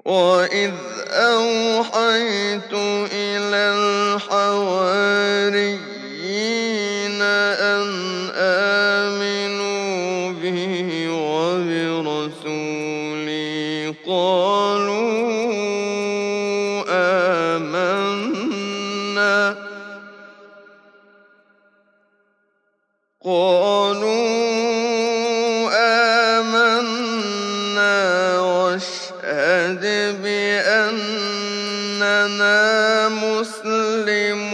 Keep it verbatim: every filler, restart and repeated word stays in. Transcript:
وَإِذْ أَوْحَيْتُ إِلَى الْحَوَارِيِّينَ أَنْ آمِنُوا بِي وَبِرَسُولِي قَالُوا آمَنَّا وَاشْهَدْ بِأَنَّنَا مُسْلِمُونَ